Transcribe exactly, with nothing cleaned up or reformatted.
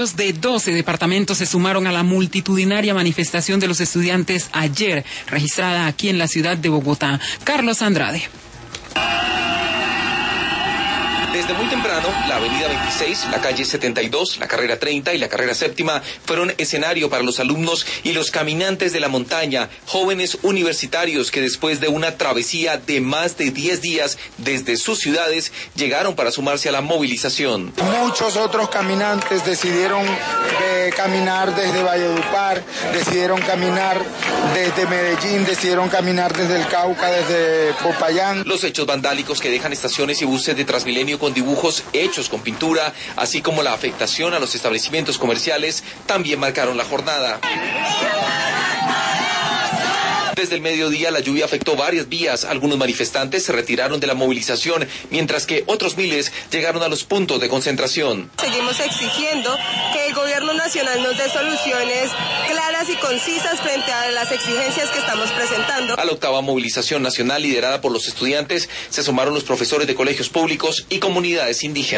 De doce departamentos se sumaron a la multitudinaria manifestación de los estudiantes ayer, registrada aquí en la ciudad de Bogotá. Carlos Andrade. Desde muy temprano, la avenida veintiséis, la calle setenta y dos, la carrera treinta y la carrera séptima fueron escenario para los alumnos y los caminantes de la montaña, jóvenes universitarios que después de una travesía de más de diez días desde sus ciudades, llegaron para sumarse a la movilización. Muchos otros caminantes decidieron eh, caminar desde Valledupar, decidieron caminar desde Medellín, decidieron caminar desde el Cauca, desde Popayán. Los hechos vandálicos que dejan estaciones y buses de Transmilenio con dibujos hechos con pintura, así como la afectación a los establecimientos comerciales, también marcaron la jornada. Desde el mediodía la lluvia afectó varias vías. Algunos manifestantes se retiraron de la movilización, mientras que otros miles llegaron a los puntos de concentración. Seguimos exigiendo que el gobierno nacional nos dé soluciones claras y concisas frente a las exigencias que estamos presentando. A la octava movilización nacional liderada por los estudiantes se sumaron los profesores de colegios públicos y comunidades indígenas.